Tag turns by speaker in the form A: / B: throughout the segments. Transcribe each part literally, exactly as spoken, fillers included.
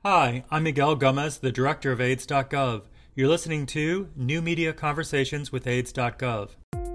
A: Hi, I'm Miguel Gomez, the director of AIDS dot gov. You're listening to New Media Conversations with AIDS dot gov.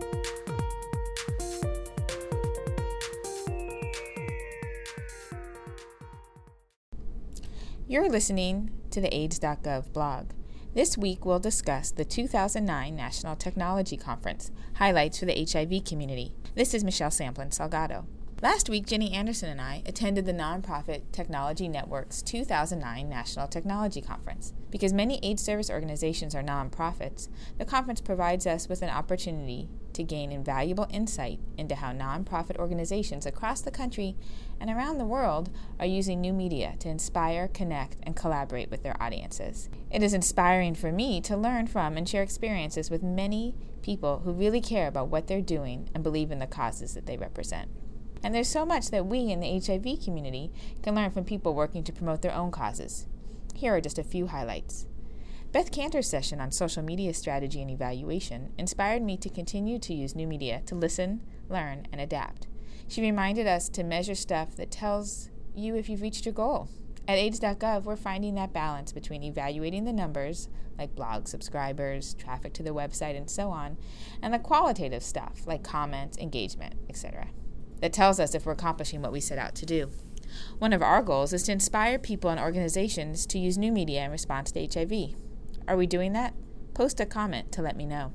B: You're listening to the AIDS dot gov blog. This week we'll discuss the two thousand nine National Technology Conference, highlights for the H I V community. This is Michelle Samplin Salgado. Last week, Jenny Anderson and I attended the Nonprofit Technology Network's two thousand nine National Technology Conference. Because many AIDS service organizations are nonprofits, the conference provides us with an opportunity to gain invaluable insight into how nonprofit organizations across the country and around the world are using new media to inspire, connect, and collaborate with their audiences. It is inspiring for me to learn from and share experiences with many people who really care about what they're doing and believe in the causes that they represent. And there's so much that we in the H I V community can learn from people working to promote their own causes. Here are just a few highlights. Beth Cantor's session on social media strategy and evaluation inspired me to continue to use new media to listen, learn, and adapt. She reminded us to measure stuff that tells you if you've reached your goal. At AIDS dot gov, we're finding that balance between evaluating the numbers, like blog subscribers, traffic to the website, and so on, and the qualitative stuff, like comments, engagement, et cetera, that tells us if we're accomplishing what we set out to do. One of our goals is to inspire people and organizations to use new media in response to H I V. Are we doing that? Post a comment to let me know.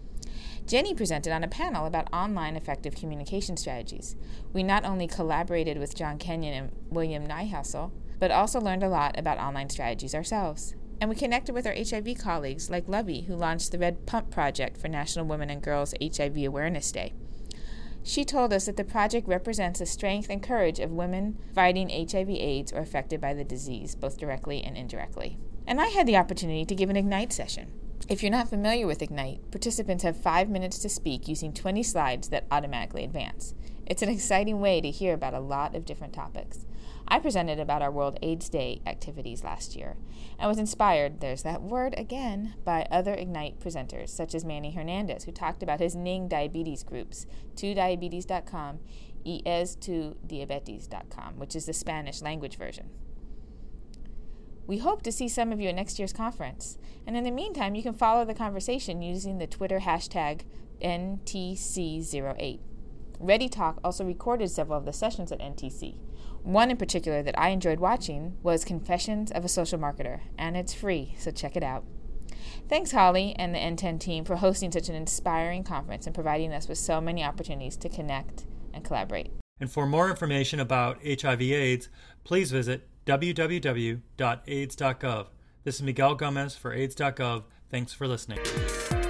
B: Jenny presented on a panel about online effective communication strategies. We not only collaborated with John Kenyon and William Nyhassel, but also learned a lot about online strategies ourselves. And we connected with our H I V colleagues like Lovey, who launched the Red Pump Project for National Women and Girls H I V Awareness Day. She told us that the project represents the strength and courage of women fighting H I V AIDS or affected by the disease, both directly and indirectly. And I had the opportunity to give an Ignite session. If you're not familiar with Ignite, participants have five minutes to speak using twenty slides that automatically advance. It's an exciting way to hear about a lot of different topics. I presented about our World AIDS Day activities last year and was inspired, there's that word again, by other Ignite presenters such as Manny Hernandez, who talked about his N I N G diabetes groups, two diabetes dot com, y es tu diabetes dot com, which is the Spanish language version. We hope to see some of you at next year's conference. And in the meantime, you can follow the conversation using the Twitter hashtag N T C zero eight. ReadyTalk also recorded several of the sessions at N T C. One in particular that I enjoyed watching was Confessions of a Social Marketer, and it's free, so check it out. Thanks, Holly and the N ten team, for hosting such an inspiring conference and providing us with so many opportunities to connect and collaborate.
A: And for more information about H I V AIDS, please visit w w w dot aids dot gov. This is Miguel Gomez for AIDS dot gov. Thanks for listening.